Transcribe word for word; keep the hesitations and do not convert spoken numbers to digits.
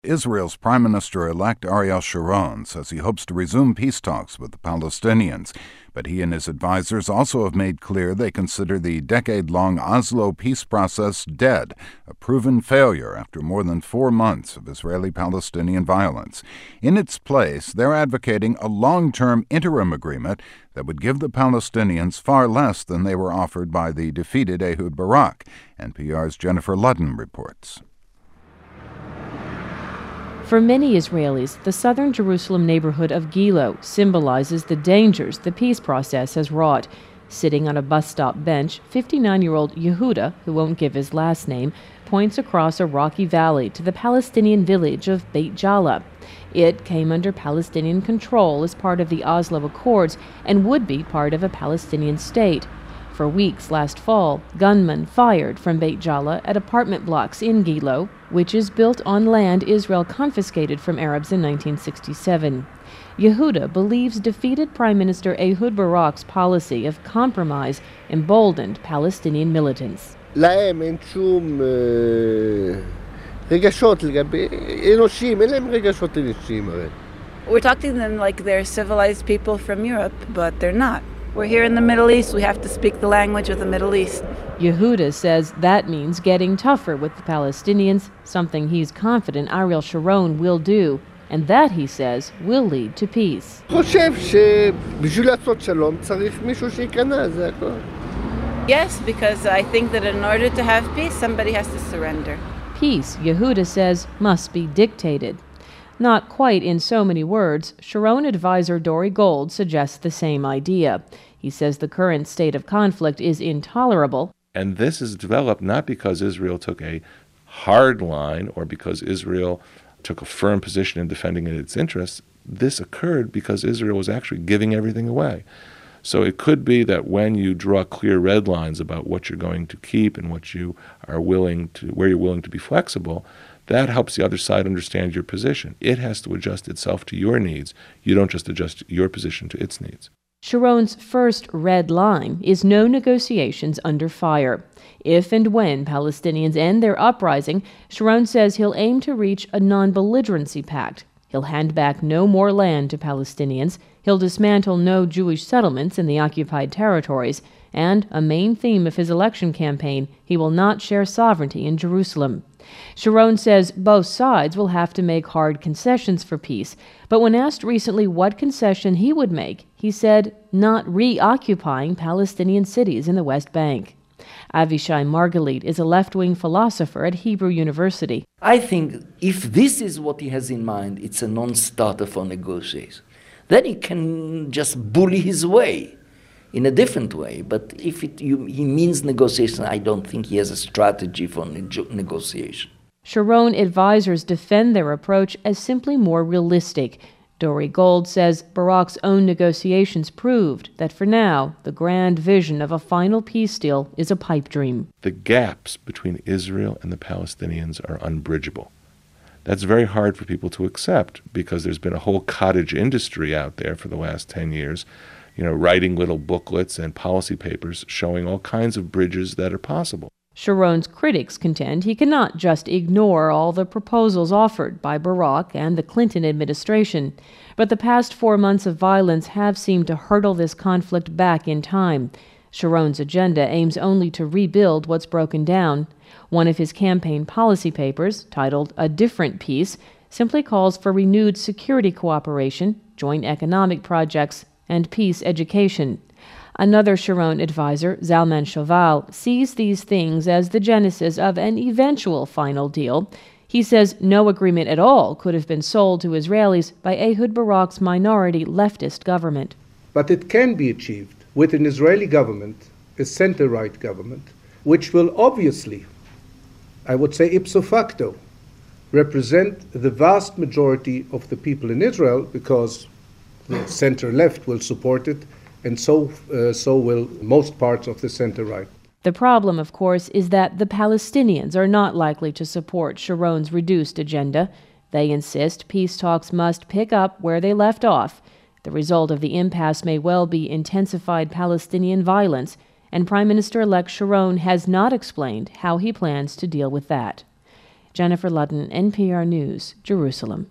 Israel's Prime Minister-elect Ariel Sharon says he hopes to resume peace talks with the Palestinians, but he and his advisers also have made clear they consider the decade-long Oslo peace process dead, a proven failure after more than four months of Israeli-Palestinian violence. In its place, they're advocating a long-term interim agreement that would give the Palestinians far less than they were offered by the defeated Ehud Barak. N P R's Jennifer Ludden reports. For many Israelis, the southern Jerusalem neighborhood of Gilo symbolizes the dangers the peace process has wrought. Sitting on a bus stop bench, fifty-nine-year-old Yehuda, who won't give his last name, points across a rocky valley to the Palestinian village of Beit Jala. It came under Palestinian control as part of the Oslo Accords and would be part of a Palestinian state. For weeks last fall, gunmen fired from Beit Jala at apartment blocks in Gilo, which is built on land Israel confiscated from Arabs in nineteen sixty-seven. Yehuda believes defeated Prime Minister Ehud Barak's policy of compromise emboldened Palestinian militants. להם אין שום רגשות לגבי אנושיים, אין להם רגשות אנושיים. We're talking to them like they're civilized people from Europe, but they're not. We're here in the Middle East. We have to speak the language of the Middle East. Yehuda says that means getting tougher with the Palestinians, something he's confident Ariel Sharon will do, and that, he says, will lead to peace. Yes, because I think that in order to have peace, somebody has to surrender. Peace, Yehuda says, must be dictated. Not quite in so many words, Sharon advisor Dori Gold suggests the same idea. He says the current state of conflict is intolerable. And this is developed not because Israel took a hard line or because Israel took a firm position in defending its interests. This occurred because Israel was actually giving everything away. So it could be that when you draw clear red lines about what you're going to keep and what you are willing to, where you're willing to be flexible, that helps the other side understand your position. It has to adjust itself to your needs. You don't just adjust your position to its needs. Sharon's first red line is no negotiations under fire. If and when Palestinians end their uprising, Sharon says he'll aim to reach a non-belligerency pact. He'll hand back no more land to Palestinians. He'll dismantle no Jewish settlements in the occupied territories. And, a main theme of his election campaign, he will not share sovereignty in Jerusalem. Sharon says both sides will have to make hard concessions for peace, but when asked recently what concession he would make, he said not reoccupying Palestinian cities in the West Bank. Avishai Margalit is a left-wing philosopher at Hebrew University. I think if this is what he has in mind, it's a non-starter for negotiations. Then he can just bully his way in a different way. But if it, you, he means negotiation, I don't think he has a strategy for ne- negotiation. Sharon advisors defend their approach as simply more realistic. Dori Gold says Barak's own negotiations proved that for now, the grand vision of a final peace deal is a pipe dream. The gaps between Israel and the Palestinians are unbridgeable. That's very hard for people to accept because there's been a whole cottage industry out there for the last ten years, you know, writing little booklets and policy papers showing all kinds of bridges that are possible. Sharon's critics contend he cannot just ignore all the proposals offered by Barak and the Clinton administration. But the past four months of violence have seemed to hurtle this conflict back in time. Sharon's agenda aims only to rebuild what's broken down. One of his campaign policy papers, titled A Different Peace, simply calls for renewed security cooperation, joint economic projects, and peace education. Another Sharon advisor, Zalman Shoval, sees these things as the genesis of an eventual final deal. He says no agreement at all could have been sold to Israelis by Ehud Barak's minority leftist government. But it can be achieved with an Israeli government, a center-right government, which will obviously, I would say ipso facto, represent the vast majority of the people in Israel because the center-left will support it, and so uh, so will most parts of the center-right. The problem, of course, is that the Palestinians are not likely to support Sharon's reduced agenda. They insist peace talks must pick up where they left off. The result of the impasse may well be intensified Palestinian violence, and Prime Minister-elect Sharon has not explained how he plans to deal with that. Jennifer Ludden, N P R News, Jerusalem.